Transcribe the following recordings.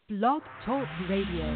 Blog Talk Radio.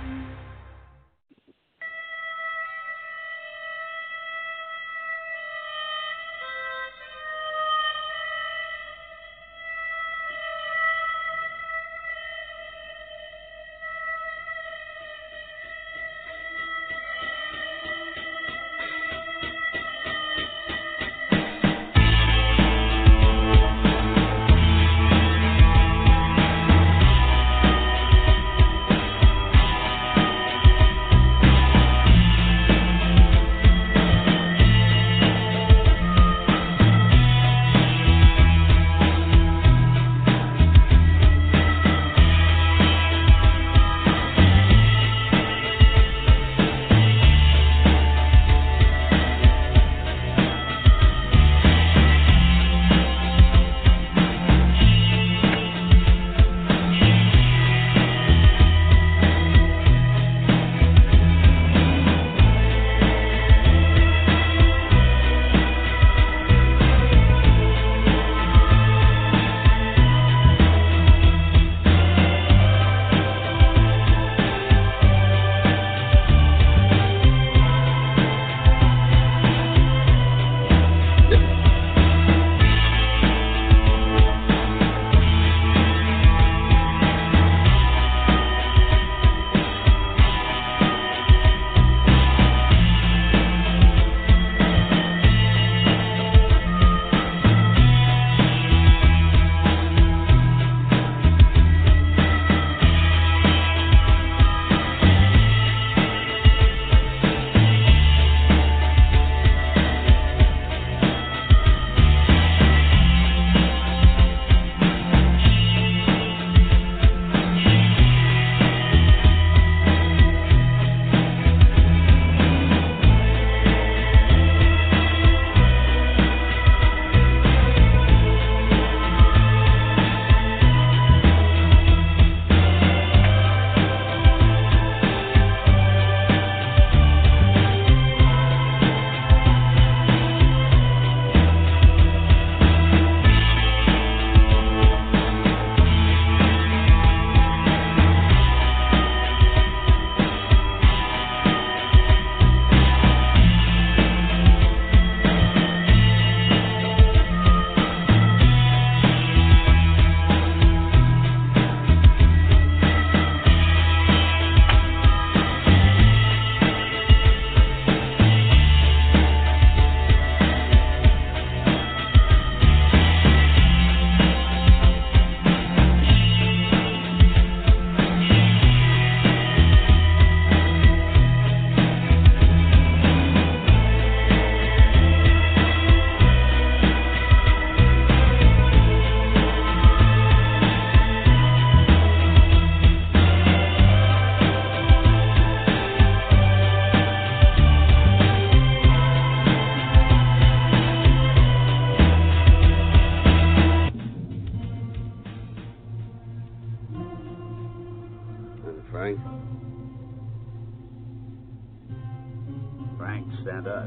Frank sent us.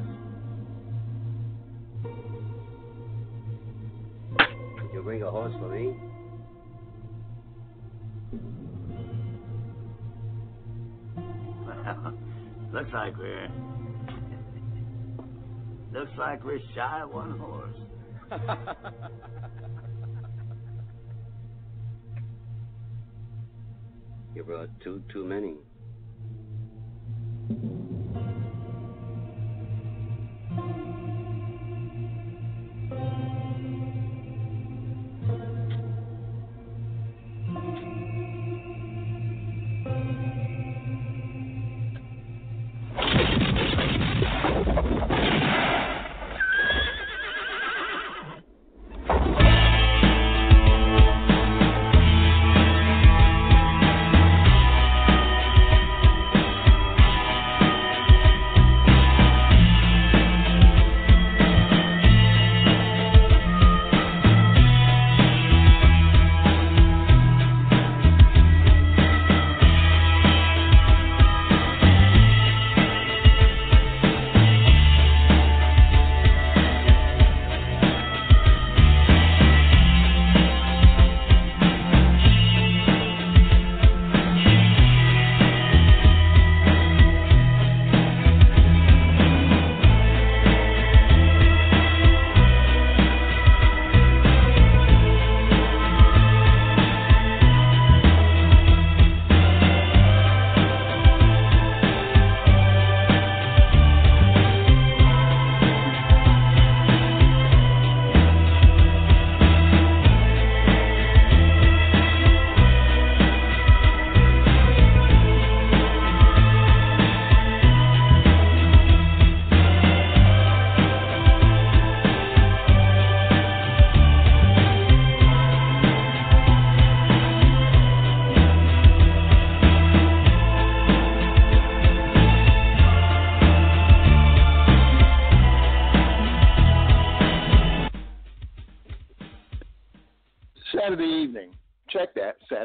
Did you bring a horse for me? Well, looks like we're shy of one horse. You brought two too many.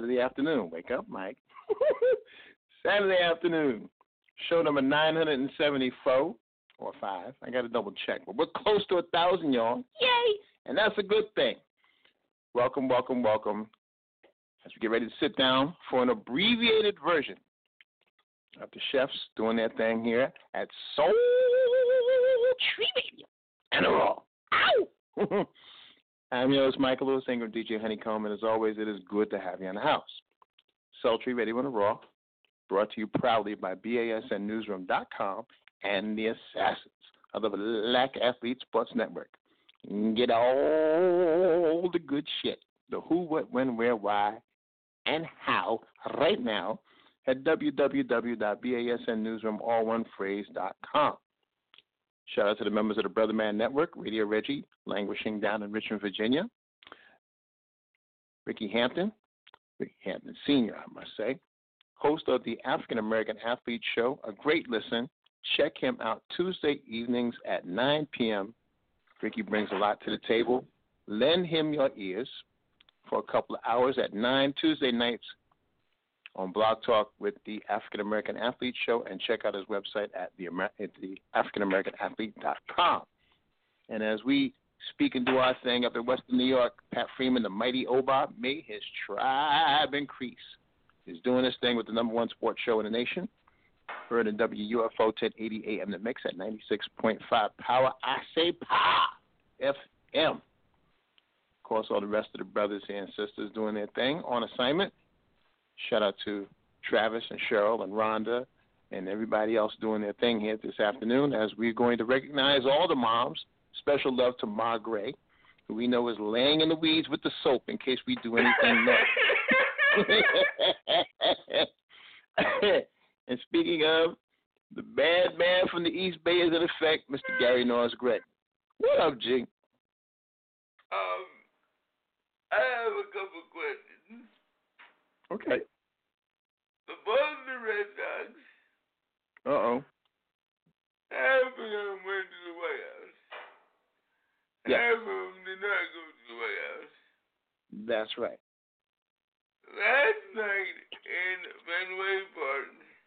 Saturday afternoon. Wake up, Mike. Saturday afternoon. Show number 974 or 5. I got to double check. But we're close to 1,000, y'all. Yay! And that's a good thing. Welcome, welcome, welcome. As we get ready to sit down for an abbreviated version of the chefs doing their thing here at Soul Tree Radio. And a raw. Ow! I'm your host, Michael Lewis Ingram, DJ Honeycomb, and as always, it is good to have you in the house. Sultry Radio on the Raw, brought to you proudly by BASNnewsroom.com and the Assassins of the Black Athlete Sports Network. Get all the good shit, the who, what, when, where, why, and how right now at www.basnnewsroom.com. Shout out to the members of the Brother Man Network, Radio Reggie, languishing down in Richmond, Virginia. Ricky Hampton Sr., I must say, host of the African American Athlete Show, a great listen. Check him out Tuesday evenings at 9 p.m. Ricky brings a lot to the table. Lend him your ears for a couple of hours at 9 Tuesday nights on Blog Talk with the African American Athlete Show, and check out his website at the AfricanAmericanAthlete.com. And as we speak and do our thing up in Western New York, Pat Freeman, the mighty Oba, may his tribe increase. He's doing this thing with the number one sports show in the nation. Heard in WUFO 1080 AM The Mix at 96.5 Power. I say Power FM. Of course, all the rest of the brothers and sisters doing their thing on assignment. Shout out to Travis and Cheryl and Rhonda and everybody else doing their thing here this afternoon as we're going to recognize all the moms. Special love to Ma Gray, who we know is laying in the weeds with the soap in case we do anything naughty. And speaking of, the bad man from the East Bay is in effect, Mr. Gary Norris Gregg. What up, G? I have a couple questions. Okay. The Boston Red Sox. Uh-oh. Half of them went to the White House. Yeah. Half of them did not go to the White House. That's right. Last night in Fenway Park,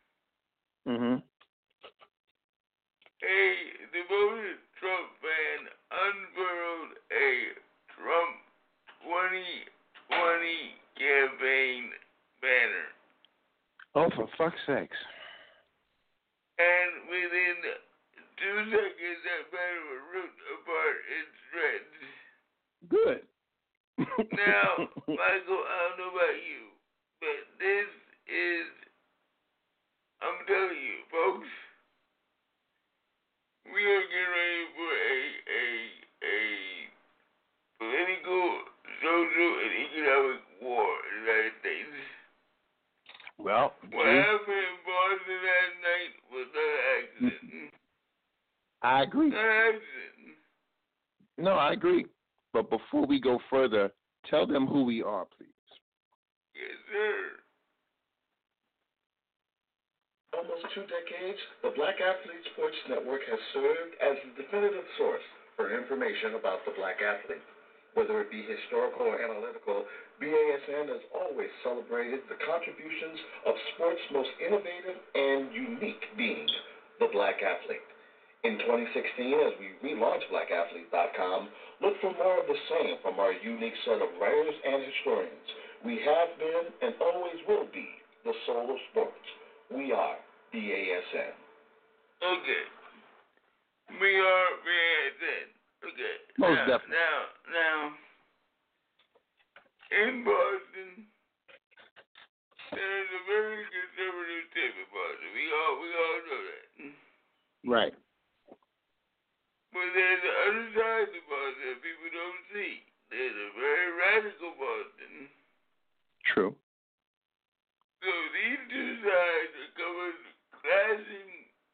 a devoted Trump fan unfurled a Trump 2020 campaign banner. Oh, for fuck's sakes. And within 2 seconds, that banner was ripped apart in shreds. Good. Now, Michael, I don't know about you, but this is, I'm telling you, folks, we are getting ready for a political, social, and economic war in the United States. Well, what happened in Boston last night was not an accident. I agree. Not an accident. No, I agree. But before we go further, tell them who we are, please. Yes, sir. Almost 2 decades, the Black Athlete Sports Network has served as the definitive source for information about the black athlete. Whether it be historical or analytical, BASN has always celebrated the contributions of sports' most innovative and unique being, the black athlete. In 2016, as we relaunched BlackAthlete.com, look for more of the same from our unique set of writers and historians. We have been and always will be the soul of sports. We are BASN. Okay. We are BASN. Okay. Most definitely. Now, in Boston, there's a very conservative type of Boston. We all know that. Right. But there's the other side of Boston that people don't see. There's a very radical Boston. True. So these two sides are coming clashing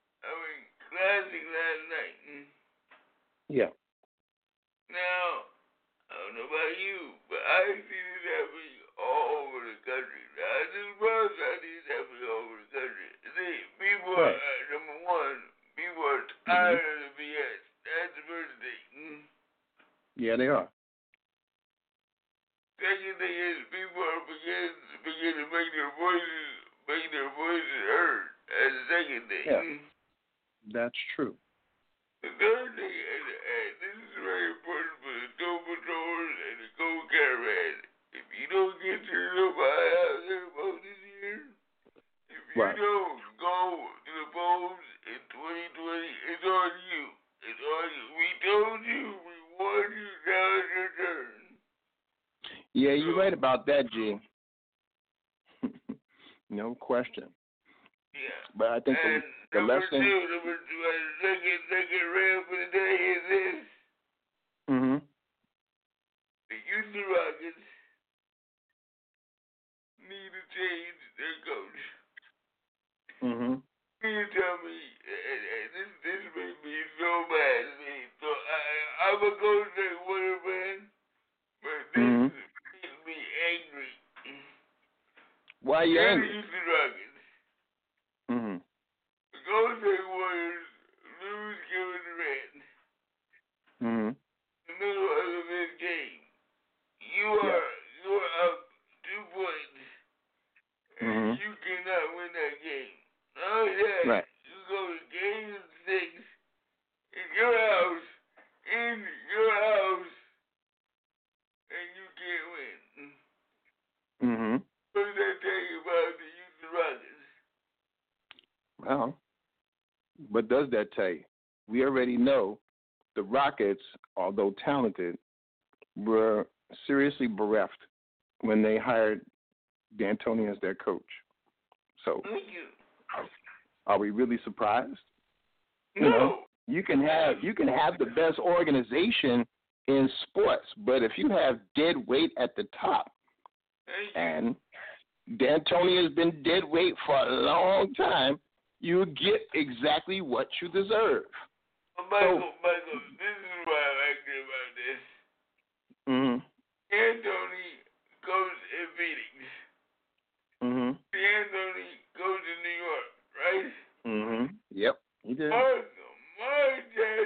last night. Yeah. Now, I don't know about you, but I see this happening all over the country. Not just Boston, I see this happening all over the country. See, people are, number one, people are tired of the BS. That's the first thing. Yeah, they are. Second thing is people are beginning to make their voices heard. That's the second thing. Yeah. That's true. The third thing, and this is very important for the tow patrollers and the gold caravan. If you don't get your little out there about this year, if you don't go to the polls in 2020, it's on you. It's on you. We told you, we warned you, now it's your turn. Yeah, you're right about that, G. No question. Yeah. But I think the lesson. Number two, second rail for the day is this. Mm-hmm. The Houston Rockets need to change their coach. Mm-hmm. You tell me, and this made me so mad. So I'm a Golden State Warriors fan, but this makes me angry. Why are you angry? The Houston Rockets. Mm-hmm. The Golden State Warriors lose Kevin Durant. Mm-hmm. In the middle of this game, you are up 2 points, and you cannot win that game. Not only that, right. You go to game 6 in your house, and you can't win. Mm-hmm. What does that tell you about the Houston Rockets? Well, what does that tell you? We already know the Rockets, although talented, were seriously bereft when they hired D'Antoni as their coach. So, Thank you. are we really surprised? No. You know, you can have the best organization in sports, but if you have dead weight at the top, and D'Antoni has been dead weight for a long time, you get exactly what you deserve. Michael, this is why I like about this. Mm-hmm. D'Antoni goes in Phoenix. Mm-hmm. D'Antoni goes to New York, right? Mm-hmm. Yep, he did. Mark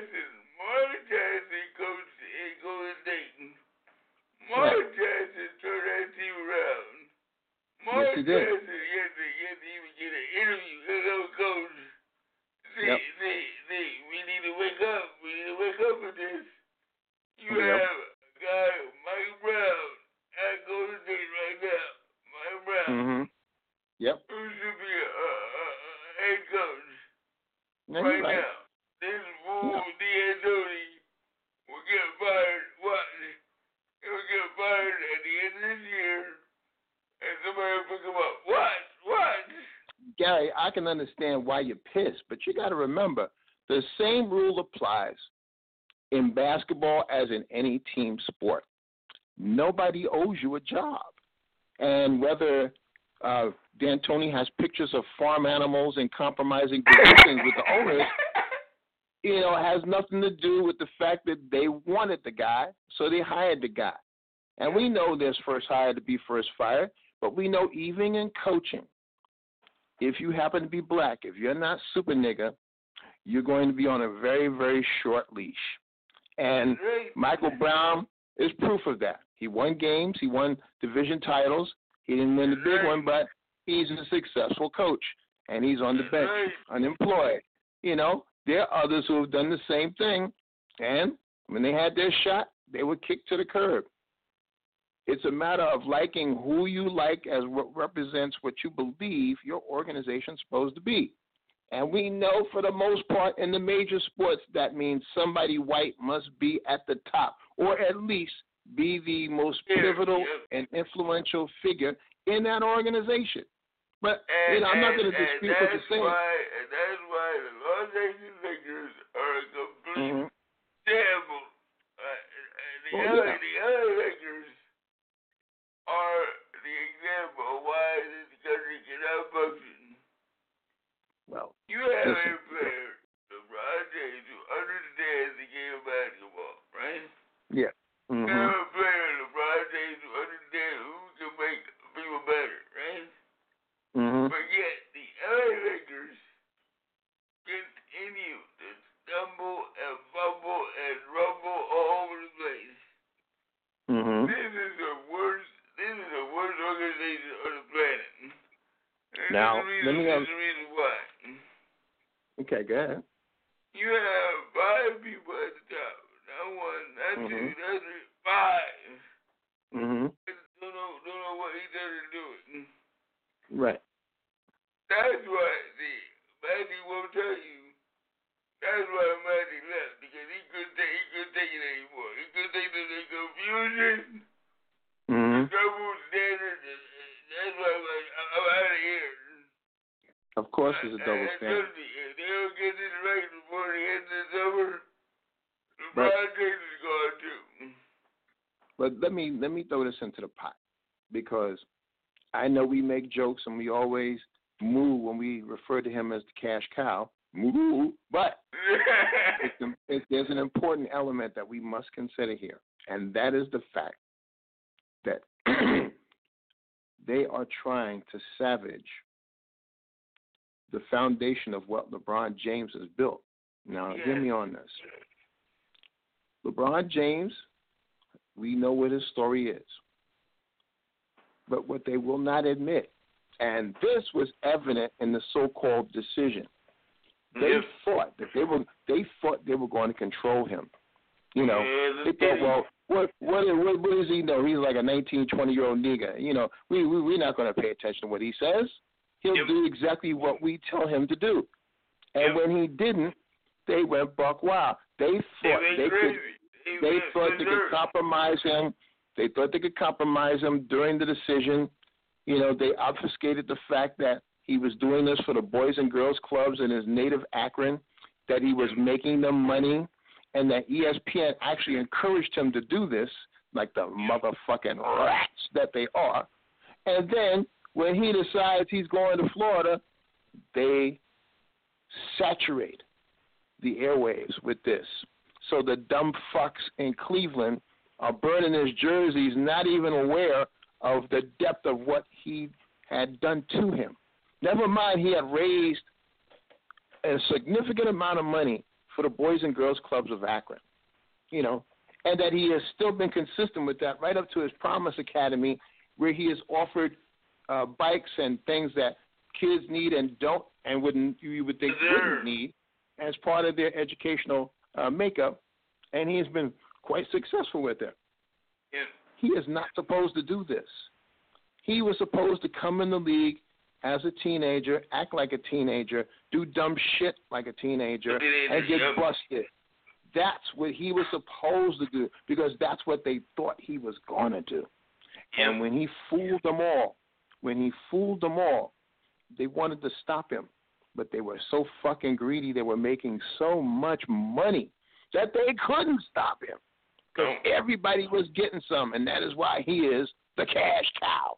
Jackson goes in Golden State. Mark Jackson turned that team around. Mark yes, he did. Jackson, he had to even get an interview. Hello, coach. See, we need to wake up. We need to wake up with this. You have a guy, Mike Brown, at Golden State right now. Mike Brown. Mm-hmm. Yep. Who should be a head coach right now. This fool, D'Antoni, will get fired. What? He'll get fired at the end of this year, and somebody will pick him up. What? Gary, I can understand why you're pissed, but you got to remember, the same rule applies in basketball as in any team sport. Nobody owes you a job. And whether D'Antoni has pictures of farm animals and compromising positions with the owners, has nothing to do with the fact that they wanted the guy, so they hired the guy. And we know there's first hire to be first fired, but we know even in coaching, if you happen to be black, if you're not super nigga, you're going to be on a very, very short leash. And Michael Brown is proof of that. He won games. He won division titles. He didn't win the big one, but he's a successful coach, and he's on the bench, unemployed. There are others who have done the same thing, and when they had their shot, they were kicked to the curb. It's a matter of liking who you like as what represents what you believe your organization's supposed to be. And we know for the most part in the major sports that means somebody white must be at the top, or at least be the most pivotal and influential figure in that organization. But I'm not going to dispute what you're saying. And that's why the Los Angeles Lakers are a complete shambles. The other Lakers are the example of why this country cannot function. Well, you have a player, LeBron James, who understands the game of basketball, right? Yeah. Mm-hmm. You have a player, LeBron James, who understands who can make people better, right? Mm-hmm. But yet, the LA Lakers continue to stumble and fumble and rumble all over the place. Mm-hmm. Now, there's let me a reason why. Okay, go ahead. You have 5 people at the top. Not 1, not 2, not 3, 5. Mm-hmm. Don't know what he doesn't do it. Right. That's why, see, Matty won't tell you. That's why Matty left, because he couldn't take it anymore. He couldn't take the confusion, the double standard. That's why I'm like, I'm out of here. Of course there's a double standard. If they don't get this right before the end of the summer, LeBron James is going too. But let me throw this into the pot, because I know we make jokes and we always moo when we refer to him as the cash cow. Moo, but there's an important element that we must consider here, and that is the fact that they are trying to savage the foundation of what LeBron James has built. Now, hear me on this. LeBron James, we know what his story is. But what they will not admit, and this was evident in the so-called decision, they thought they were going to control him. You know, they thought, well, what does he know? He's like a 19, 20-year-old nigga. You know, we're not going to pay attention to what he says. He'll do exactly what we tell him to do. And when he didn't, they went buck wild. They thought they could compromise him. They thought they could compromise him during the decision. You know, they obfuscated the fact that he was doing this for the Boys and Girls Clubs in his native Akron, that he was making them money, and that ESPN actually encouraged him to do this, like the motherfucking rats that they are. And then when he decides he's going to Florida, they saturate the airwaves with this. So the dumb fucks in Cleveland are burning his jerseys, not even aware of the depth of what he had done to him. Never mind, he had raised a significant amount of money for the Boys and Girls Clubs of Akron, you know, and that he has still been consistent with that right up to his Promise Academy, where he has offered bikes and things that kids need and don't, and you would think wouldn't need as part of their educational makeup, and he has been quite successful with it. Yeah. He is not supposed to do this. He was supposed to come in the league as a teenager, act like a teenager, do dumb shit like a teenager, and get busted. That's what he was supposed to do, because that's what they thought he was going to do. And when he fooled them all, they wanted to stop him. But they were so fucking greedy, they were making so much money that they couldn't stop him. Because everybody was getting some, and that is why he is the cash cow.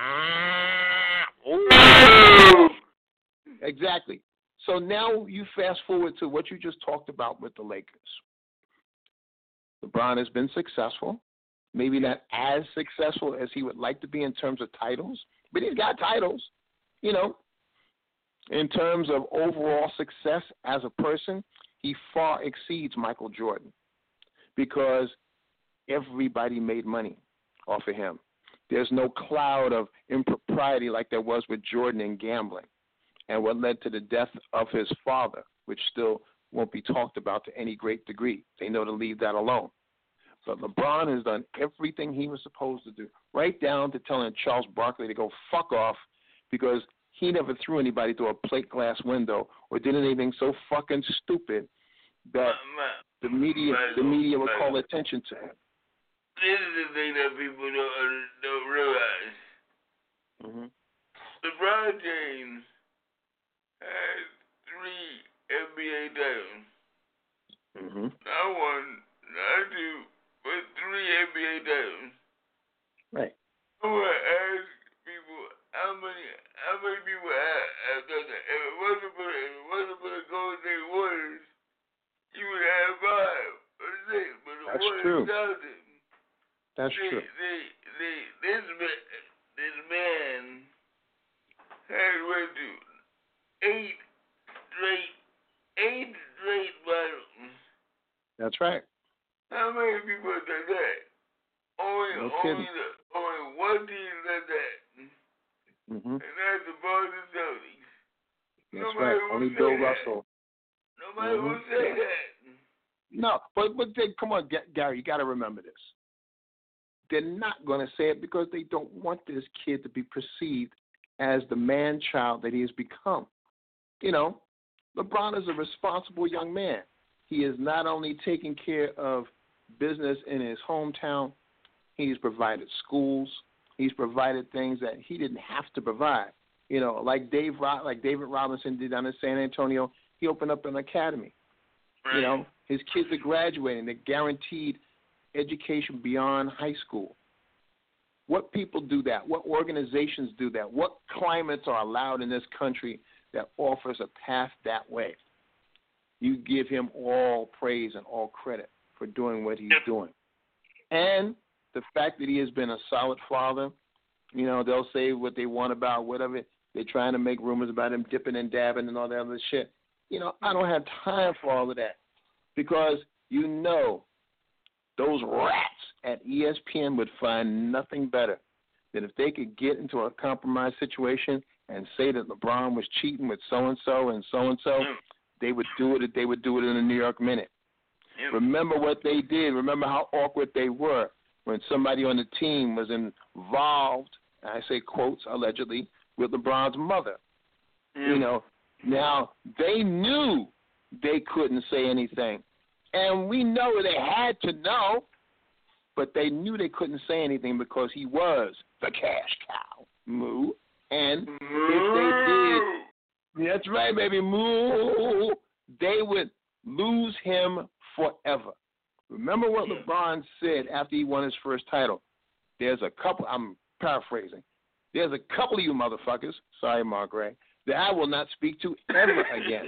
Exactly. So now you fast forward to what you just talked about with the Lakers. LeBron has been successful, maybe not as successful as he would like to be in terms of titles, but he's got titles, you know. In terms of overall success as a person, he far exceeds Michael Jordan, because everybody made money off of him. There's no cloud of impropriety like there was with Jordan in gambling, and what led to the death of his father, which still won't be talked about to any great degree. They know to leave that alone. But LeBron has done everything he was supposed to do, right down to telling Charles Barkley to go fuck off, because he never threw anybody through a plate glass window or did anything so fucking stupid that the media would call attention to him. This is the thing that people don't realize. Mm-hmm. LeBron James has 3 NBA titles. Mm-hmm. Not 1, not 2, but 3 NBA titles. Right. I want to ask people how many people have done that. If it wasn't for the Golden State Warriors, you would have 5 or 6. But the That's Warriors true. doubted him. That's true. This man has went to 8 straight finals. That's right. How many people have done that? Only one team did that. Mm-hmm. And that's the Boston Celtics. That's right. Only Bill Russell. Nobody will say that. No, but come on, Gary, you got to remember this. They're not going to say it because they don't want this kid to be perceived as the man-child that he has become. You know, LeBron is a responsible young man. He is not only taking care of business in his hometown, he's provided schools. He's provided things that he didn't have to provide. You know, like David Robinson did down in San Antonio, he opened up an academy. Right. You know, his kids are graduating. They're guaranteed education beyond high school. What people do that? What organizations do that? What climates are allowed in this country that offers a path that way? You give him all praise and all credit for doing what he's doing. And the fact that he has been a solid father, you know, they'll say what they want about whatever. They're trying to make rumors about him dipping and dabbing and all that other shit. You know, I don't have time for all of that because, you know, those rats at ESPN would find nothing better than if they could get into a compromised situation and say that LeBron was cheating with so-and-so and so-and-so. They would do it. They would do it in the New York Minute. Remember what they did. Remember how awkward they were when somebody on the team was involved, I say quotes, allegedly, with LeBron's mother. You know, now they knew they couldn't say anything. And we know they had to know, but they knew they couldn't say anything because he was the cash cow. Moo. And if they did, that's right, baby, moo, they would lose him forever. Remember what LeBron said after he won his first title. There's a couple, I'm paraphrasing, there's a couple of you motherfuckers, sorry, Mark Ray, that I will not speak to ever again.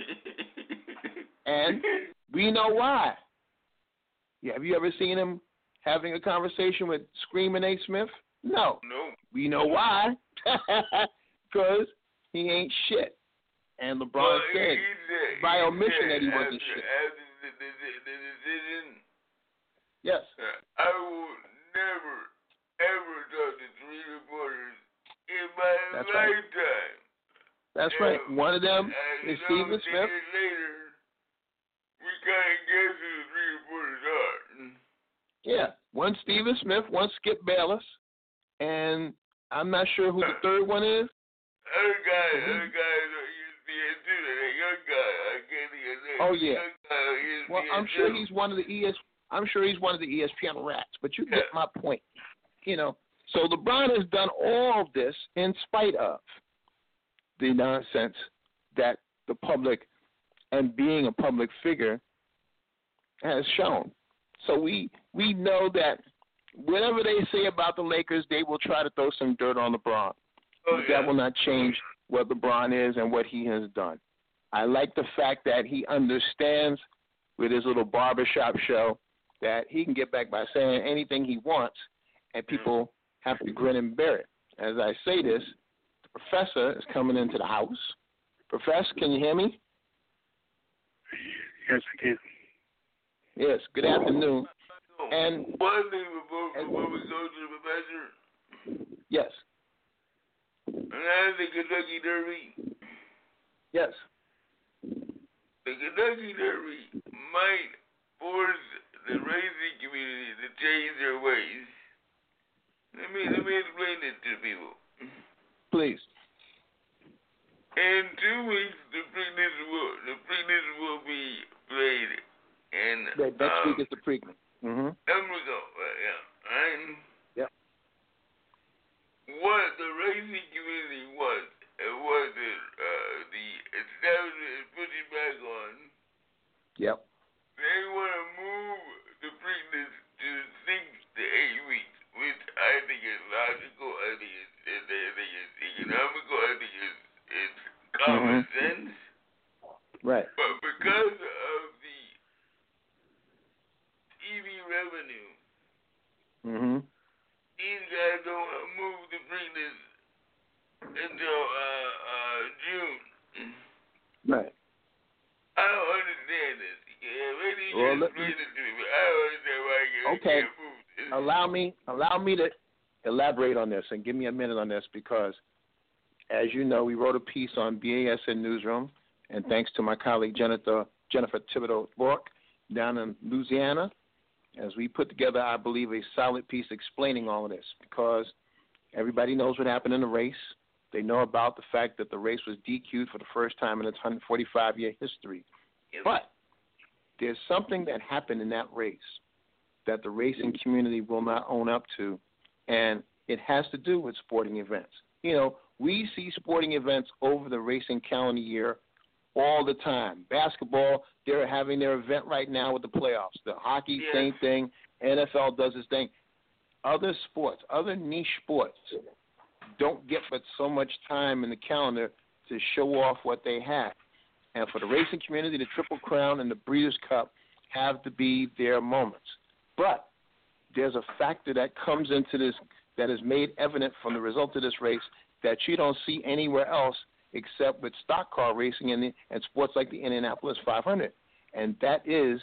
And we know why. Yeah, have you ever seen him having a conversation with Screaming A. Smith? No. We know why. Because he ain't shit. And LeBron said by omission that he wasn't shit. After the decision, yes. I will never, ever talk to three reporters in my lifetime. That's right. One of them is Stephen Smith. Later, we kind of guess who the three reporters are. Yeah. One Stephen Smith, one Skip Bayless, and I'm not sure who the third one is. Other guy is ESPN too. That young guy, I can't think of his name. Oh yeah. Well, I'm sure he's one of the ESPN rats. But you get my point. You know. So LeBron has done all of this in spite of the nonsense that the public and being a public figure has shown. So we know that whatever they say about the Lakers, they will try to throw some dirt on LeBron. But that will not change what LeBron is and what he has done. I like the fact that he understands with his little barbershop show that he can get back by saying anything he wants, and people have to grin and bear it. As I say this, the professor is coming into the house. Professor, can you hear me? Yes, I can. Yes, good afternoon. And one thing before we go to the professor. Yes. And that's the Kentucky Derby. Yes. The Kentucky Derby might force the racing community to change their ways. Let me explain it to people. Please. In 2 weeks, the Preakness will be played. And next week is the Preakness. There we go. And yep. What the racing community wants and what the establishment is pushing back on. Yep. They want to move the Preakness to 6 to 8 weeks, which I think is logical. I think it's economical. I think it's common sense. Right. But because of the TV revenue, these guys don't want to move the Preakness until June. Right. I don't understand this. Maybe you can explain it to me, but I don't understand why you can't move this. Allow me to elaborate on this and give me a minute on this, because as you know, we wrote a piece on BASN Newsroom, and thanks to my colleague Jennifer Thibodeau-Bork down in Louisiana, as we put together, I believe, a solid piece explaining all of this, because everybody knows what happened in the race. They know about the fact that the race was DQ'd for the first time in its 145-year history. But there's something that happened in that race that the racing community will not own up to, and it has to do with sporting events. You know, we see sporting events over the racing calendar year all the time. Basketball, they're having their event right now with the playoffs. The hockey, same thing. NFL does its thing. Other sports, other niche sports, don't get but so much time in the calendar to show off what they have. And for the racing community, the Triple Crown and the Breeders' Cup have to be their moments. But there's a factor that comes into this that is made evident from the result of this race that you don't see anywhere else except with stock car racing and sports like the Indianapolis 500. And that is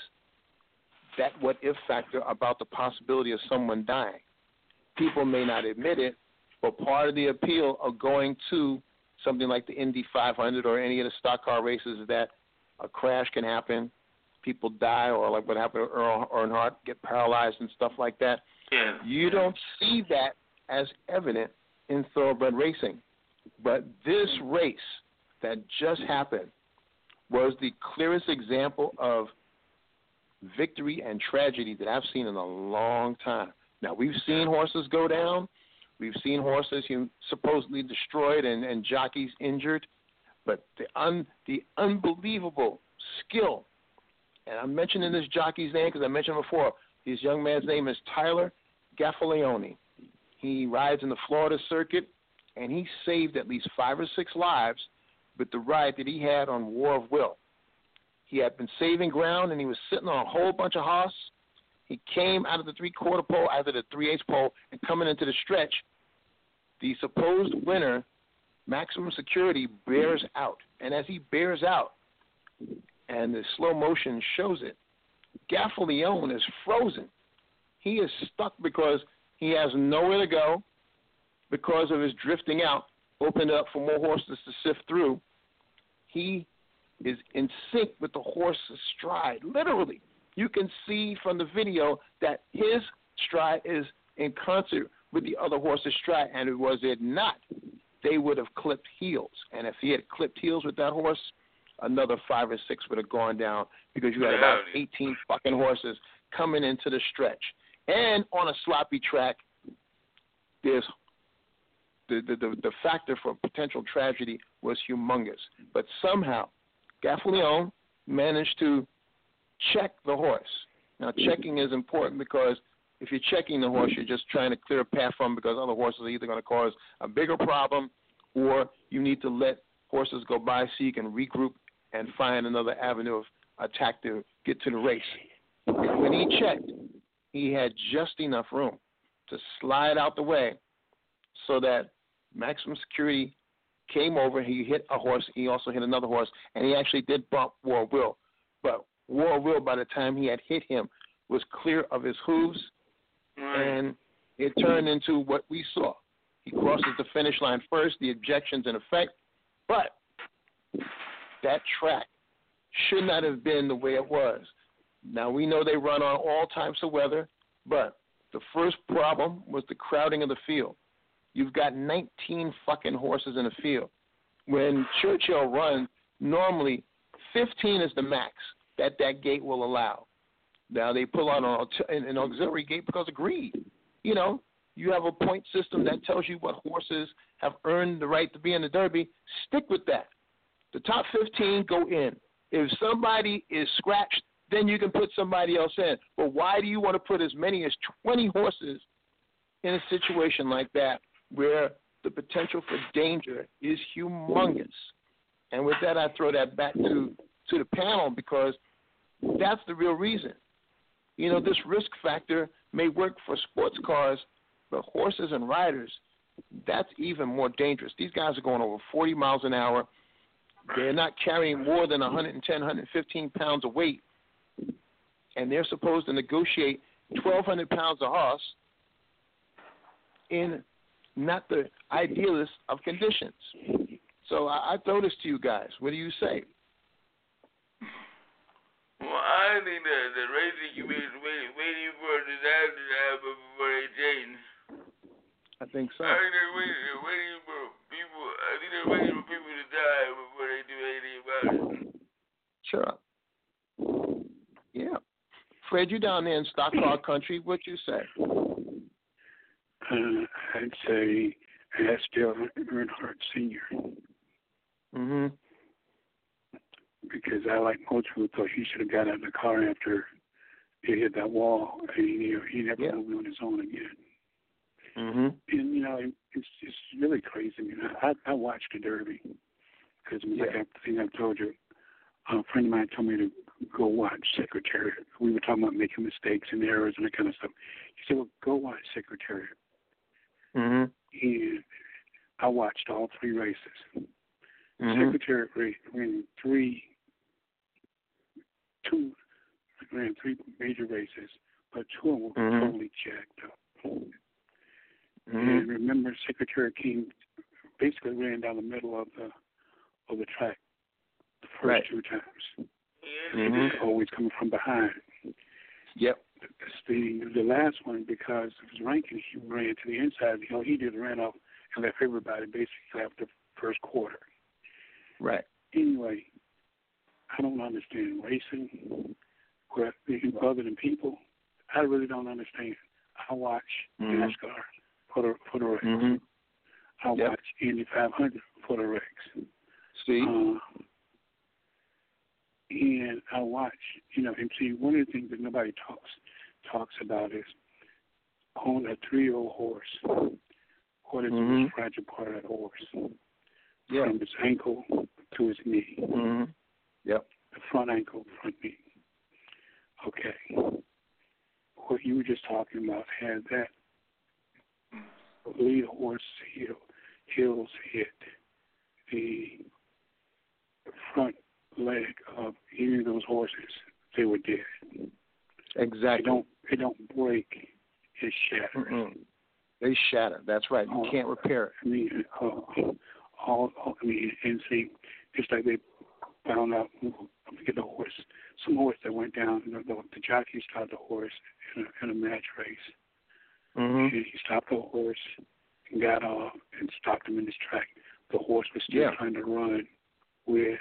that what-if factor about the possibility of someone dying. People may not admit it, but part of the appeal of going to something like the Indy 500 or any of the stock car races is that a crash can happen, people die, or like what happened to Earl Earnhardt, get paralyzed and stuff like that. Yeah. You don't see that as evident in thoroughbred racing. But this race that just happened was the clearest example of victory and tragedy that I've seen in a long time. Now, we've seen horses go down. We've seen horses supposedly destroyed and jockeys injured. But the unbelievable skill, and I'm mentioning this jockey's name because I mentioned before, this young man's name is Tyler Gaffalione. He rides in the Florida circuit, and he saved at least 5 or 6 lives with the ride that he had on War of Will. He had been saving ground, and he was sitting on a whole bunch of hoss. He came out of the 3/4 pole, out of the 3/8 pole, and coming into the stretch, the supposed winner, Maximum Security, bears out. And as he bears out, and the slow motion shows it, Gaffalione is frozen. He is stuck because he has nowhere to go because of his drifting out, opened up for more horses to sift through. He is in sync with the horse's stride, literally. You can see from the video that his stride is in concert with the other horse's stride, and was it not, they would have clipped heels. And if he had clipped heels with that horse, another 5 or 6 would have gone down because you had about 18 fucking horses coming into the stretch. And on a sloppy track, there's the factor for potential tragedy was humongous. But somehow, Gaffalione managed to check the horse. Now, checking is important because if you're checking the horse, you're just trying to clear a path from him because other horses are either going to cause a bigger problem or you need to let horses go by so you can regroup and find another avenue of attack to get to the race. When he checked, he had just enough room to slide out the way so that Maximum Security came over. He hit a horse. He also hit another horse, and he actually did bump War of Will. But War of Will, by the time he had hit him, was clear of his hooves, and it turned into what we saw. He crosses the finish line first, the ejection's in effect, but that track should not have been the way it was. Now, we know they run on all types of weather, but the first problem was the crowding of the field. You've got 19 fucking horses in the field. When Churchill runs, normally 15 is the max that gate will allow. Now, they pull out an auxiliary gate because of greed. You know, you have a point system that tells you what horses have earned the right to be in the Derby. Stick with that. The top 15 go in. If somebody is scratched, then you can put somebody else in. But why do you want to put as many as 20 horses in a situation like that where the potential for danger is humongous? And with that, I throw that back to the panel because that's the real reason. You know, this risk factor may work for sports cars, but horses and riders, that's even more dangerous. These guys are going over 40 miles an hour. They're not carrying more than 110, 115 pounds of weight, and they're supposed to negotiate 1,200 pounds of horse in not the idealest of conditions. So I throw this to you guys. What do you say? Well, I think that the racing community is waiting for a disaster to happen before they change. I think so. I think they're waiting for people. I think they're waiting for people to die before they do anything about it. Sure. Yeah. Fred, you down there in stock car country. What you say? I'd say ask Dale Earnhardt Sr. Mm-hmm. Because I, like most people, thought he should have got out of the car after he hit that wall, and he never moved on his own again. Mm-hmm. And, you know, it's really crazy. I mean, I watched the Derby because, like I think I told you, a friend of mine told me to go watch Secretariat. We were talking about making mistakes and errors and that kind of stuff. He said, well, go watch Secretariat. Mm-hmm. And I watched all 3 races. Mm-hmm. Secretariat ran 3 major races, but 2 of them were totally jacked up. Mm-hmm. And remember, Secretariat basically ran down the middle of the track the first 2 times. Mm-hmm. Always coming from behind. Yep. The last one, because of his ranking, he ran to the inside. You know, he just ran off and left everybody basically after the first quarter. Right. Anyway, I don't understand racing, other than people. I really don't understand. I watch NASCAR for the race. Mm-hmm. I watch Indy 500 for the race. See? And I watch, you know, and see, one of the things that nobody talks about is on a 3-year-old horse, what is the most fragile part of that horse? Yeah. From his ankle to his knee. Mm-hmm. Yep. The front ankle, front knee. Okay. What you were just talking about had that lead horse heels hit the front leg of any of those horses, they were dead. Exactly. They don't break, it shatters. Mm-mm. They shatter. That's right. You can't repair it. I mean, and see, just like they found out, I forget the horse, some horse that went down, the jockey stopped the horse in a match race. Mm-hmm. And he stopped the horse and got off and stopped him in his track. The horse was still trying to run with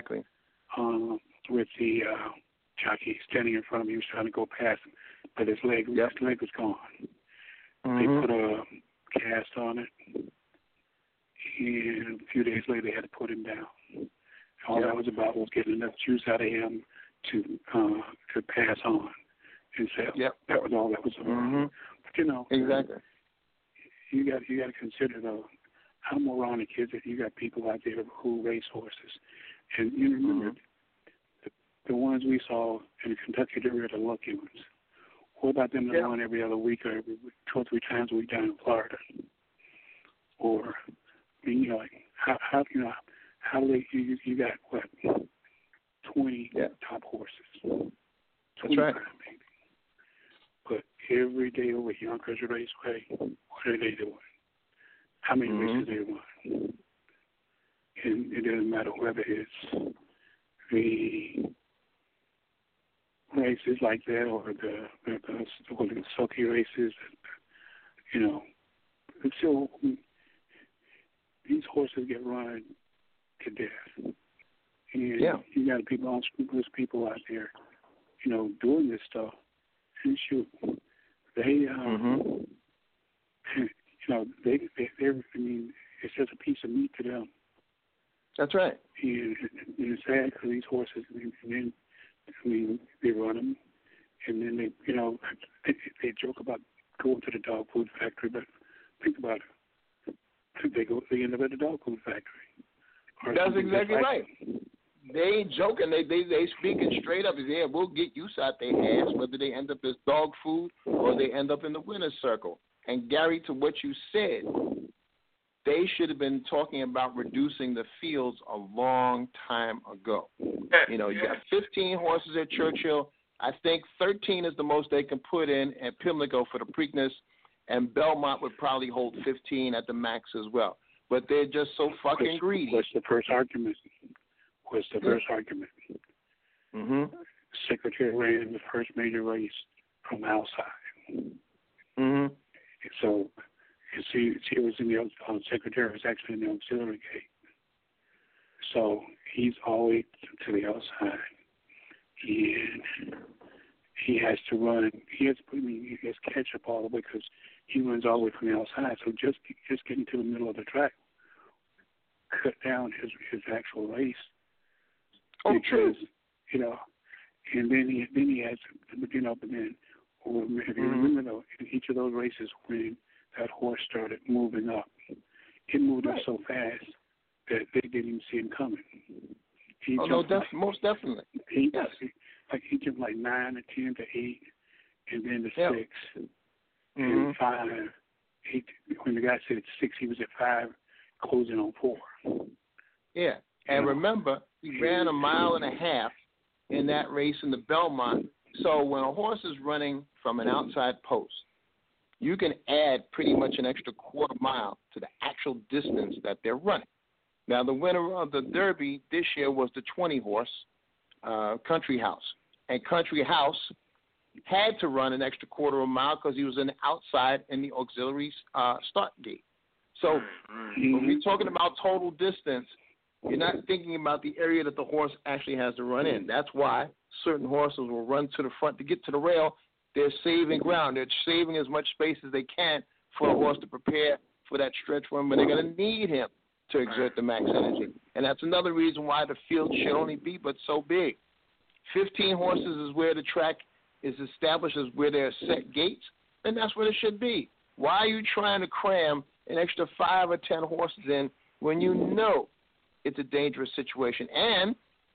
the jockey standing in front of him. He was trying to go past him, but his leg was gone. Mm-hmm. They put a cast on it, and a few days later they had to put him down. All that was about was getting enough juice out of him to pass on. And so that was all that was about. Mm-hmm. But you know, exactly. You got to consider though how moronic is it. You got people out there who race horses, and you remember the ones we saw in Kentucky, they were the lucky ones. What about them that run every other week or every 2 or 3 times a week down in Florida? Or, I mean, you know, like how you got what 20 top horses. That's right. Maybe. But every day over at Yonkers Raceway, what are they doing? How many races they run? And it doesn't matter whether it's the races like that or the sulky races, you know. And so these horses get run to death. And you got people, unscrupulous people out there, you know, doing this stuff. And shoot, they, you know, they, I mean, it's just a piece of meat to them. That's right. And it's sad because these horses, and then, I mean, they run them, and then they, you know, they joke about going to the dog food factory, but think about it. They end up at the dog food factory. That's exactly right. They ain't joking. They speaking straight up. Yeah, we'll get use out their ass, whether they end up as dog food or they end up in the winner's circle. And Gary, to what you said, they should have been talking about reducing the fields a long time ago. You know, you got 15 horses at Churchill. I think 13 is the most they can put in at Pimlico for the Preakness, and Belmont would probably hold 15 at the max as well. but they're just so fucking greedy. What's the first argument? Mm-hmm. Secretary ran the first major race from outside. Mm-hmm. So, you see, it was in the Secretary was actually in the auxiliary gate. So he's all the way to the outside, and he has to run. He has to catch up all the way because he runs all the way from the outside. So just getting to the middle of the track cut down his actual race. Oh, because, true. And then he has to, but then if you remember though, in each of those races when that horse started moving up, it moved up so fast that they didn't even see him coming. Most definitely. He jumped like 9 to 10 to 8, and then to 6, and 5. When the guy said 6, he was at 5, closing on 4. Yeah, and remember, he ran 1.5 miles in that race in the Belmont. So when a horse is running from an outside post, you can add pretty much an extra 1/4 mile to the actual distance that they're running. Now, the winner of the Derby this year was the 20-horse Country House. And Country House had to run an extra 1/4 mile because he was in the outside in the auxiliary start gate. So when we're talking about total distance, you're not thinking about the area that the horse actually has to run in. That's why certain horses will run to the front to get to the rail. They're saving ground. They're saving as much space as they can for a horse to prepare for that stretch run when they're going to need him to exert the max energy. And that's another reason why the field should only be but so big. 15 horses is where the track is established, as where there are set gates, and that's what it should be. Why are you trying to cram an extra 5 or 10 horses in when you know it's a dangerous situation? And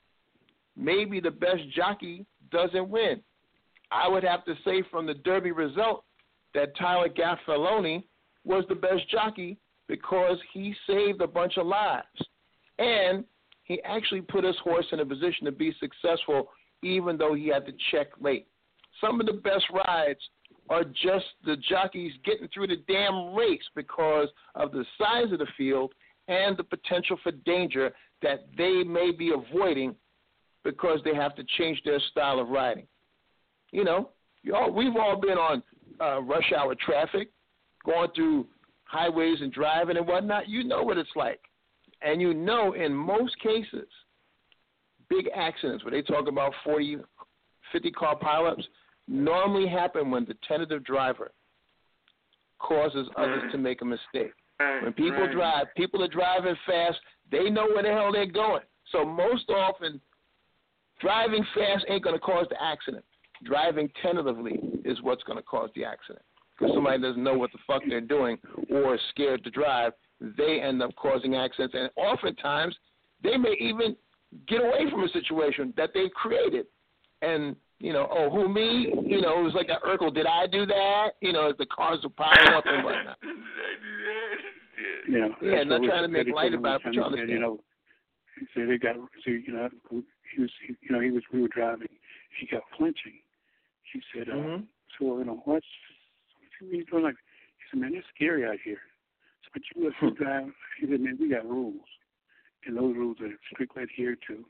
maybe the best jockey doesn't win. I would have to say from the Derby result that Tyler Gaffaloni was the best jockey because he saved a bunch of lives. And he actually put his horse in a position to be successful even though he had to check late. Some of the best rides are just the jockeys getting through the damn race because of the size of the field and the potential for danger that they may be avoiding because they have to change their style of riding. We've all been on rush hour traffic, going through highways and driving and whatnot. You know what it's like. And in most cases, big accidents where they talk about 40, 50-car pileups normally happen when the tentative driver causes others to make a mistake. When people drive, people are driving fast, they know where the hell they're going. So most often, driving fast ain't going to cause the accident. Driving tentatively is what's going to cause the accident. Because somebody doesn't know what the fuck they're doing or is scared to drive, they end up causing accidents. And oftentimes, they may even get away from a situation that they've created. And, who, me? It was like an Urkel, did I do that? As the cars are piling up and whatnot. Yeah, not trying to make light about it, but you understand. So they got, we were driving, he got flinching. He said, what's he doing? Like, he said, man, it's scary out here. So, but you drive. He said, man, we got rules, and those rules are strictly adhered to.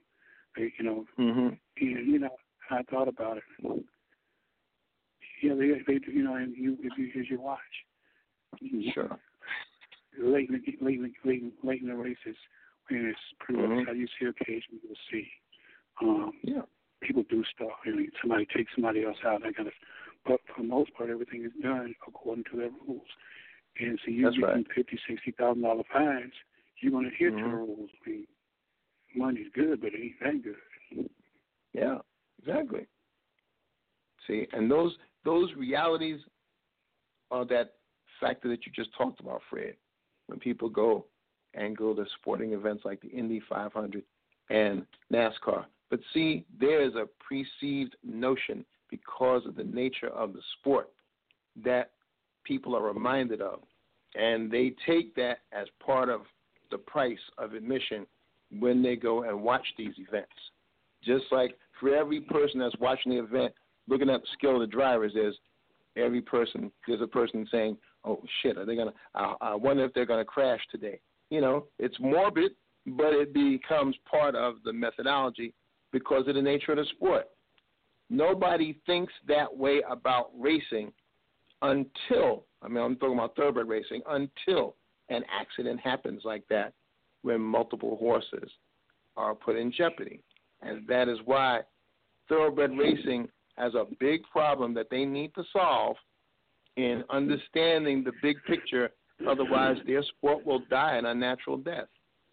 And I thought about it. Yeah, they and here's your watch. Sure. Late in the races, when it's pretty much how you see occasionally, you'll see. People do stuff. Somebody takes somebody else out, that kind of. But for the most part, everything is done according to their rules. And so you're getting $50,000-$60,000 fines. You're going to adhere to the rules. I mean, money's good, but it ain't that good. Yeah, exactly. See, and those realities are that factor that you just talked about, Fred. When people go to sporting events like the Indy 500 and NASCAR. But see, there is a perceived notion because of the nature of the sport that people are reminded of. And they take that as part of the price of admission when they go and watch these events. Just like for every person that's watching the event, looking at the skill of the drivers, there's a person saying, oh, shit, are they going to, I wonder if they're going to crash today. it's morbid, but it becomes part of the methodology because of the nature of the sport. Nobody thinks that way about racing until, I'm talking about thoroughbred racing, until an accident happens like that when multiple horses are put in jeopardy. And that is why thoroughbred racing has a big problem that they need to solve in understanding the big picture. Otherwise, their sport will die an unnatural death.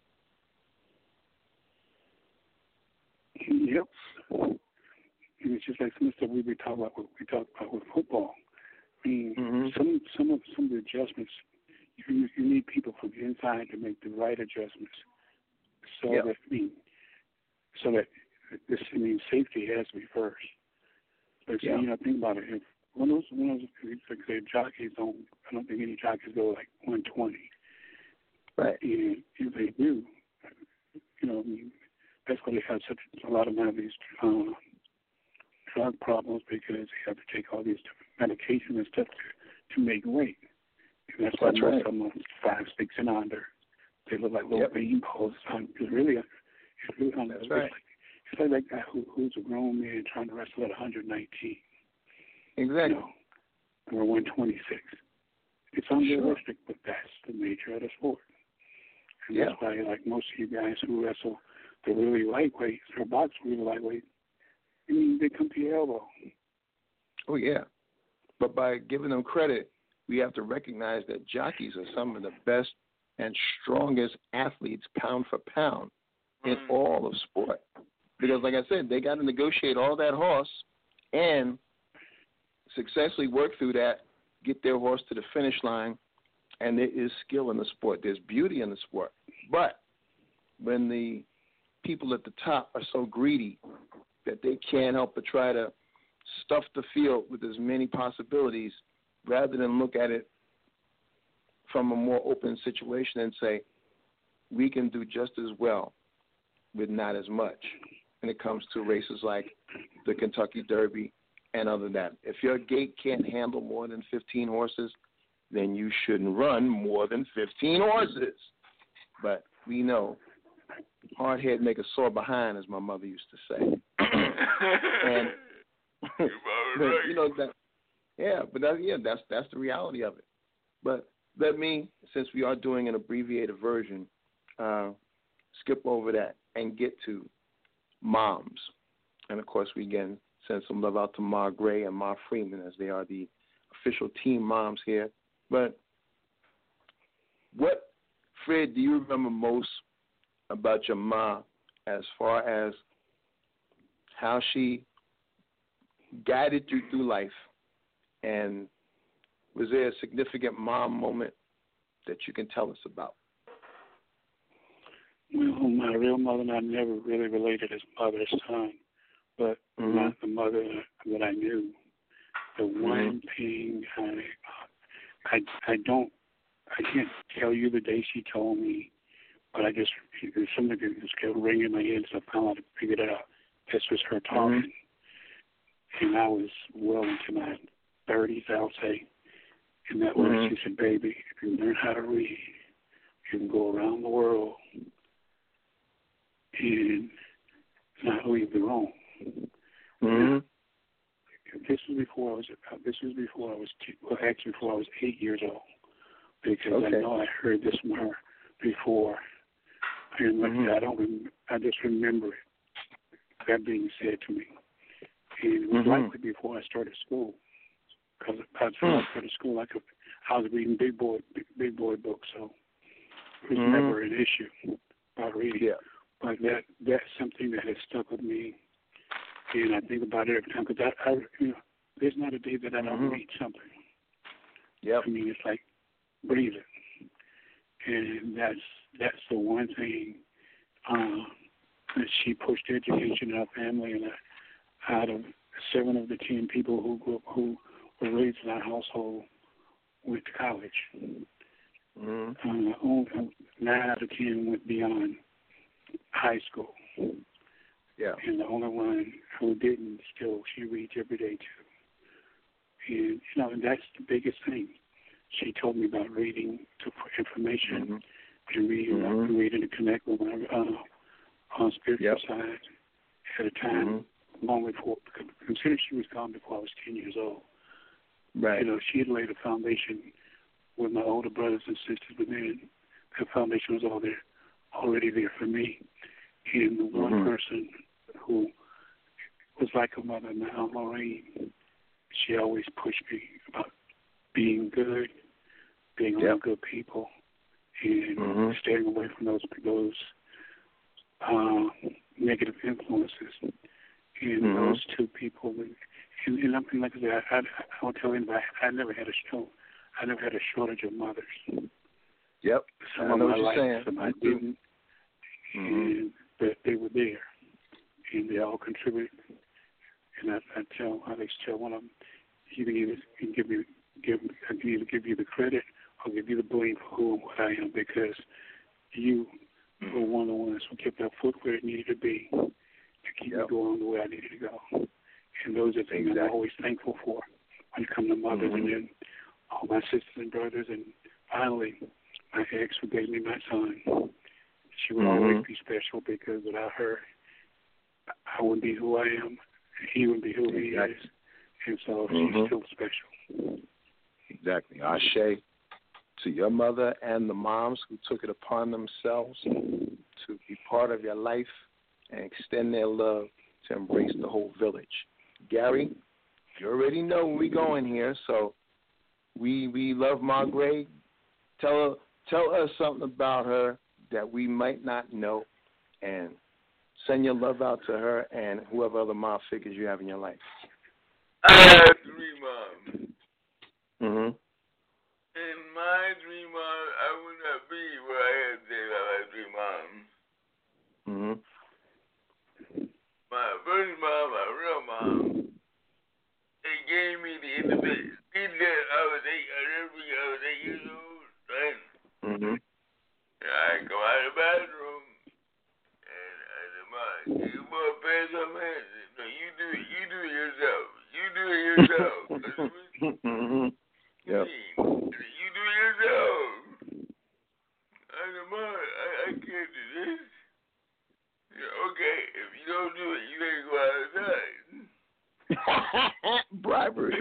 Yep. And it's just like some of the stuff we talk about with football. I mean, some of the adjustments, you need people from the inside to make the right adjustments. So that safety has to be first. But think about it. If one of those like say jockeys I don't think any jockeys go like 120. Right. And if they do, that's why they have a lot of them have these drug problems, because they have to take all these different medications and stuff to make weight. And that's why most of them are 5, 6 and under. They look like little bean balls. It's really that's right. It's like that guy who's a grown man trying to wrestle at 119. Exactly. Or 126. It's unrealistic, but that's the nature of the sport. And that's why, like most of you guys who wrestle the really lightweight or box really lightweight, they come to your elbow. Oh, yeah. But by giving them credit, we have to recognize that jockeys are some of the best and strongest athletes pound for pound in all of sport. Because, like I said, they got to negotiate all that horse and successfully work through that, get their horse to the finish line, and there is skill in the sport. There's beauty in the sport. But when the people at the top are so greedy that they can't help but try to stuff the field with as many possibilities rather than look at it from a more open situation and say, we can do just as well with not as much when it comes to races like the Kentucky Derby and other than that. If your gate can't handle more than 15 horses, then you shouldn't run more than 15 horses. But we know hard head make a sore behind, as my mother used to say. And that's the reality of it. But let me, since we are doing an abbreviated version, skip over that and get to moms. And of course, we again send some love out to Ma Gray and Ma Freeman, as they are the official team moms here. But what, Fred, do you remember most about your ma as far as how she guided you through life? And was there a significant mom moment that you can tell us about? Well, my real mother and I never really related as mother and son, but not the mother that I knew. The one thing I can't tell you the day she told me, but there's something that just kept ringing in my head, so I finally figured it out. This was her talking. And I was well into my 30s, I'll say. And that was, she said, baby, if you learn how to read, you can go around the world and not leave the room. This was before I was 8 years old, because I know I heard this from her before. And I just remember it, that being said to me. And it was likely before I started school, because I started school, I was reading big boy books, so it was never an issue about reading. Yeah. But that's something that has stuck with me, and I think about it every time, because there's not a day that I don't read something. Yeah. I mean, it's like breathing, and that's the one thing that she pushed education in our family, and out of 7 of the 10 people who were raised in our household went to college. 9 out of 10 went beyond high school. Yeah. And the only one who didn't, still, she reads every day too. And, and that's the biggest thing. She told me about reading for information. and reading to connect with my spiritual side at a time long before, consider she was gone before I was 10 years old. Right. You know, she had laid a foundation with my older brothers and sisters, but then that foundation was already there for me. And the one person who was like a mother, my Aunt Lorraine, she always pushed me about being good, being around good people, and staying away from those negative influences. And those two people, and like I said, I won't tell anybody, I never had a shortage of mothers. Yep. Some of my life, some I didn't, and but they were there, and they all contributed. And I always tell one of them, I can either give you the credit or give you the blame for who and what I am, because you were one of the ones who kept that foot where it needed to be to keep me going the way I needed to go. And those are things I'm always thankful for when it comes to mothers, and then all my sisters and brothers, and finally my ex who gave me my son. She would always be special, because without her, I wouldn't be who I am. He wouldn't be who he is. And so she's still special. Exactly. Ashe to your mother and the moms who took it upon themselves to be part of your life and extend their love to embrace the whole village. Gary, you already know where we're going here, so we love Margaret. Tell us something about her that we might not know, and send your love out to her and whoever other mom figures you have in your life. I have 3 moms. In my 3 moms, I would not be where I am today if I had 3 moms. My first mom, my real mom, they gave me the independence. I was 8 years old, right? I go out of the bathroom, and I said, Mom, you more pants on my hands. No, you do it yourself. You do it yourself. Yep. You do it yourself. I said, Mom, I can't do this. Okay, if you don't do it, you ain't go outside. Bribery.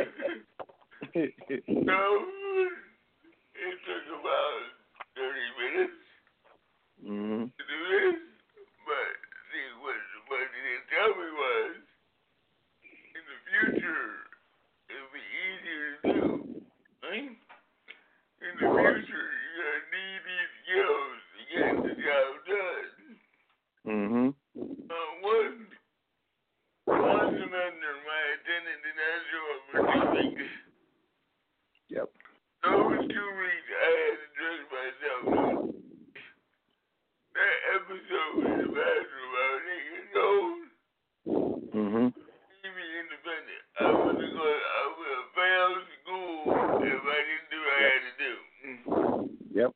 So, it took about 30 minutes to do this, but see, what they didn't tell me was, in the future, it'll be easier to do, right? In the future, you're going to need these skills to get the job done. One semester, my attendant did not show up for 2 weeks. Yep. Those 2 weeks, I had to dress myself. That episode in the bathroom, I was 8 years old. Made me independent. I would have failed school if I didn't do what I had to do. Yep.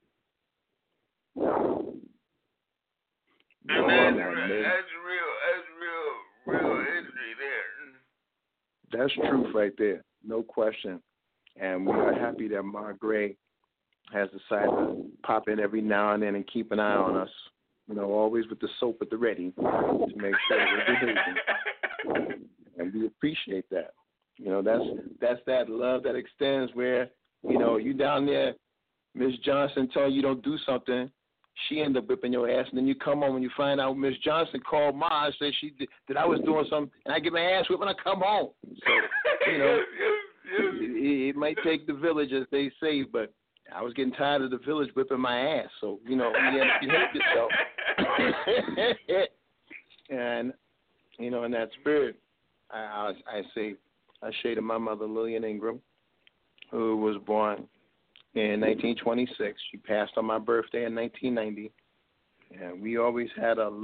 And that's real history there. That's truth right there, no question. And we are happy that Margaret has decided to pop in every now and then and keep an eye on us. You know, always with the soap at the ready to make sure we're behaving. And we appreciate that. You know, that's that love that extends where, you know, you down there, Miss Johnson tell you don't do something, she end up whipping your ass, and then you come home and you find out Miss Johnson called Ma and said that I was doing something, and I get my ass whipped when I come home. So, you know, it might take the village, as they say, but I was getting tired of the village whipping my ass. So, you know, you had to behave yourself. And, you know, in that spirit, I say to my mother, Lillian Ingram, who was born in 1926. She passed on my birthday in 1990. And we always had a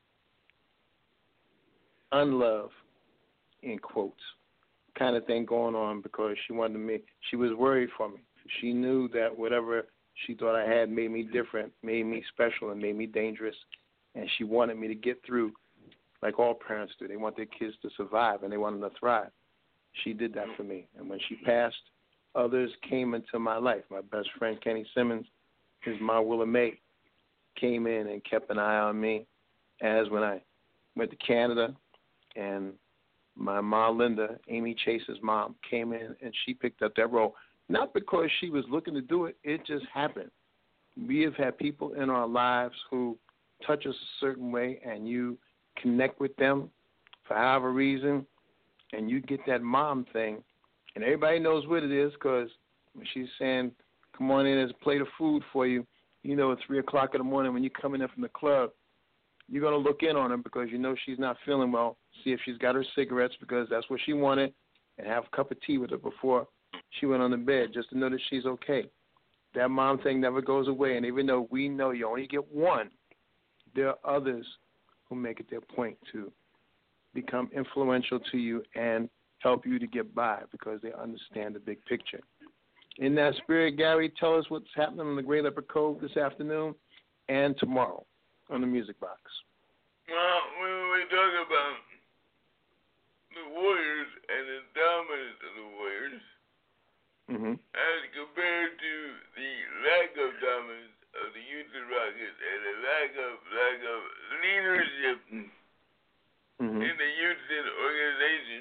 unlove, in quotes, kind of thing going on, because she was worried for me. She knew that whatever she thought I had made me different, made me special, and made me dangerous. And she wanted me to get through like all parents do. They want their kids to survive, and they want them to thrive. She did that for me. And when she passed, others came into my life. My best friend, Kenny Simmons, his mom, Willa Mae, came in and kept an eye on me as when I went to Canada, and my mom, Linda, Amy Chase's mom, came in and she picked up that role. Not because she was looking to do it, it just happened. We have had people in our lives who touch us a certain way, and you connect with them for however reason, and you get that mom thing, and everybody knows what it is because when she's saying, come on in, there's a plate of food for you, you know at 3 o'clock in the morning when you're coming in from the club, you're going to look in on her because you know she's not feeling well, see if she's got her cigarettes because that's what she wanted, and have a cup of tea with her before she went on the bed just to know that she's okay. That mom thing never goes away, and even though we know you only get one, there are others who make it their point to become influential to you and help you to get by because they understand the big picture. In that spirit, Gary, tell us what's happening in the Great Leopard Cove this afternoon and tomorrow on the Music Box. Well, when we talk about the Warriors and the dominance of the Warriors, as compared to the lack of dominance of the Houston Rockets and the lack of leadership in the Houston organization,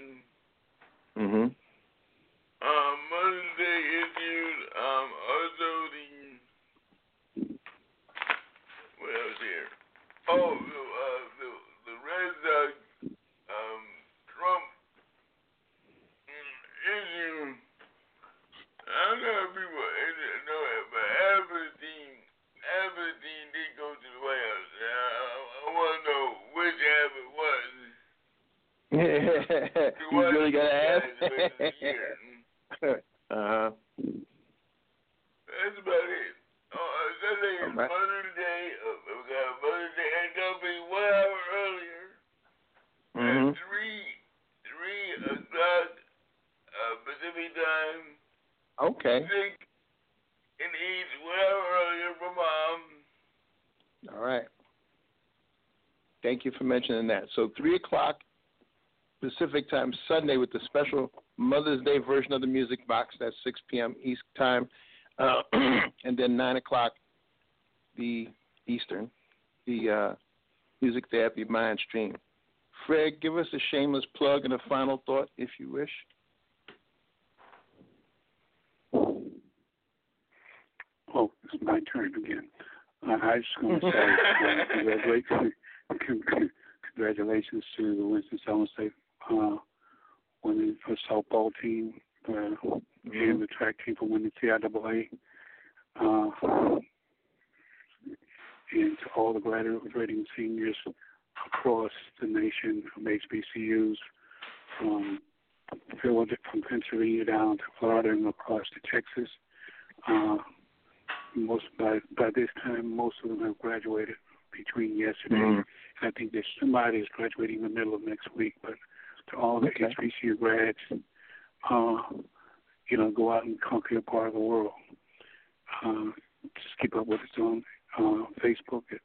Mother's Day issues, also what else here? Oh, the Red Sox, Trump issue. I don't know if people know it, but half of the team did go to the White House. I want to know which half it was. You really got to ask? That's about it. Sunday is Mother's Day. We got Mother's Day and Company 1 hour earlier. At 3 o'clock Pacific time. Okay. 6 in the East, 1 hour earlier for Mom. All right. Thank you for mentioning that. So 3 o'clock Pacific time Sunday with the special Mother's Day version of the Music Box. That's 6 p.m. East time. And then 9 o'clock the Eastern, the Music Therapy Mind Stream. Fred, give us a shameless plug and a final thought, if you wish. Oh, it's my turn again. I just going to say congratulations to the Winston-Salem State women's softball team and the track team for winning CIAA. And to all the graduating seniors across the nation from HBCUs, from Pennsylvania down to Florida and across to Texas. By this time, most of them have graduated between yesterday. I think there's somebody is graduating in the middle of next week. But to all the HBCU grads, go out and conquer a part of the world. Just keep up with us on Facebook at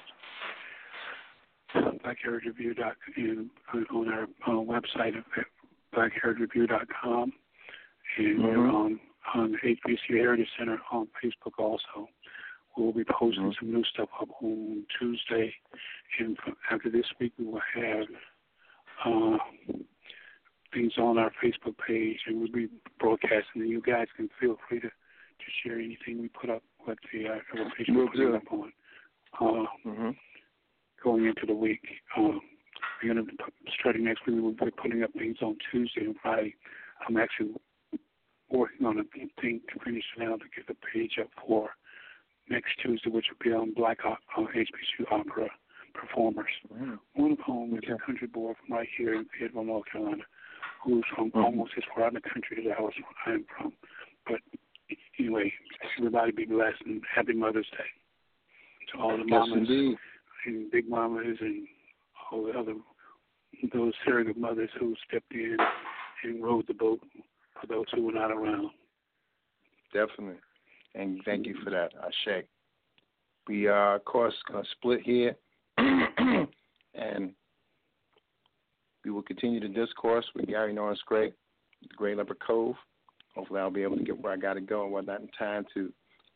BlackHeritageReview.com and on our website at BlackHeritageReview.com, and we're on the HBCU Heritage Center on Facebook also. We'll be posting some new stuff up on Tuesday, and after this week we will have things on our Facebook page, and we'll be broadcasting, and you guys can feel free to share anything we put up with the Facebook putting up on going into the week. We're going to be starting next week. We'll be putting up things on Tuesday and Friday. I'm actually working on a thing to finish now to get the page up for next Tuesday, which will be on Black HBCU opera performers. One of whom is a country boy from right here in Fayetteville, North Carolina, who's from almost as far out in the country as I am from. But anyway, everybody be blessed and happy Mother's Day to all the mamas and big mamas and all the other those surrogate mothers who stepped in and rowed the boat for those who were not around. Definitely. And thank you for that, Ashe. We are, of course, going to split here, and we will continue the discourse with Gary Norris Gray, the Great Leopard Cove. Hopefully I'll be able to get where I got to go and whatnot in time to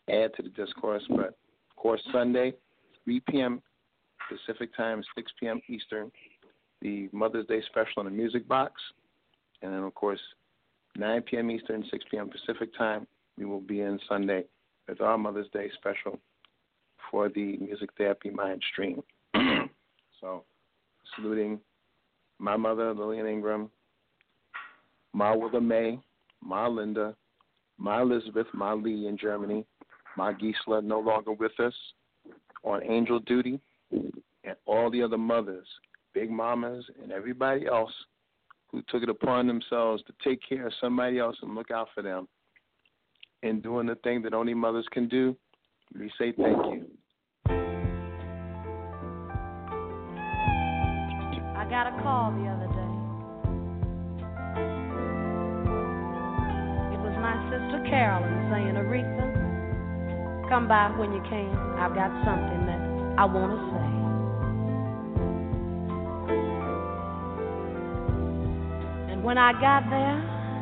add to the discourse. But, of course, Sunday, 3 p.m. Pacific time, 6 p.m. Eastern, the Mother's Day special in the Music Box. And then, of course, 9 p.m. Eastern, 6 p.m. Pacific time, we will be in Sunday with our Mother's Day special for the Music Therapy Mind Stream. So, saluting my mother, Lillian Ingram, Ma Willa May, Ma Linda, Ma Elizabeth, Ma Lee in Germany, Ma Gisela no longer with us on angel duty, and all the other mothers, big mamas, and everybody else who took it upon themselves to take care of somebody else and look out for them in doing the thing that only mothers can do. We say thank you. I got a call the other day. It was my sister Carolyn saying, Aretha, come by when you can. I've got something that I want to say. And when I got there,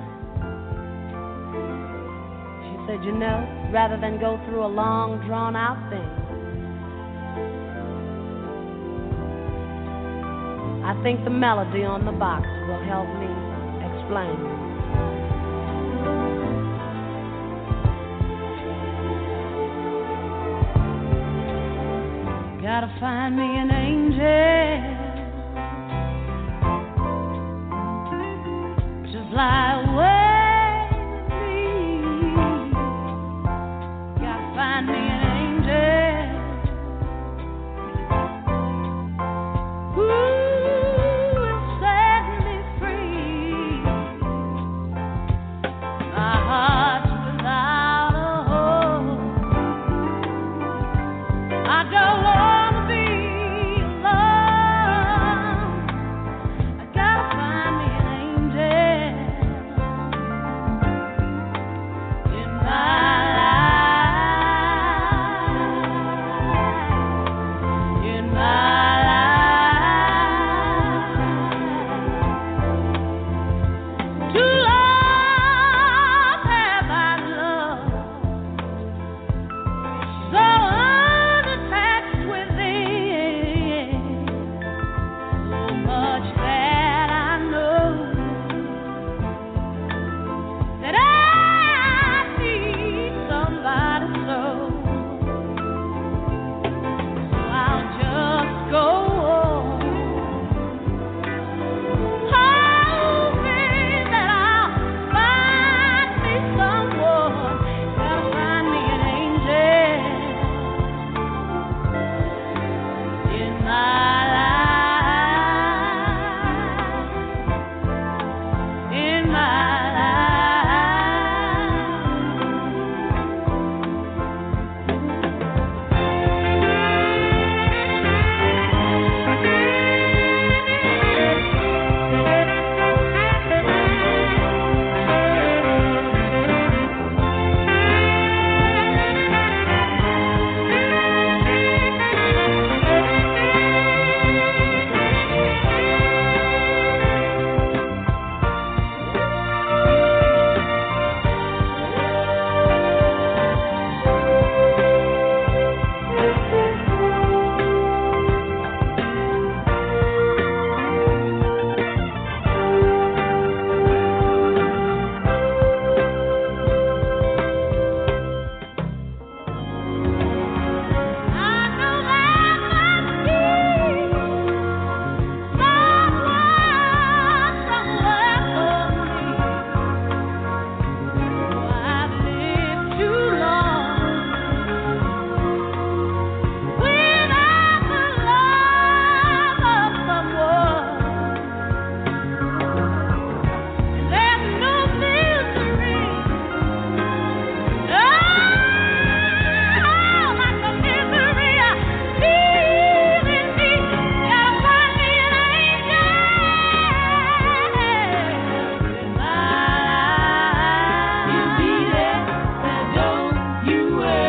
she said, you know, rather than go through a long, drawn-out thing, I think the melody on the box will help me explain. Gotta find me an angel to fly away with me. Gotta find me an angel who will set me free. My heart's without a hope. I don't want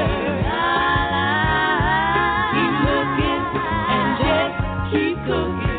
keep cooking.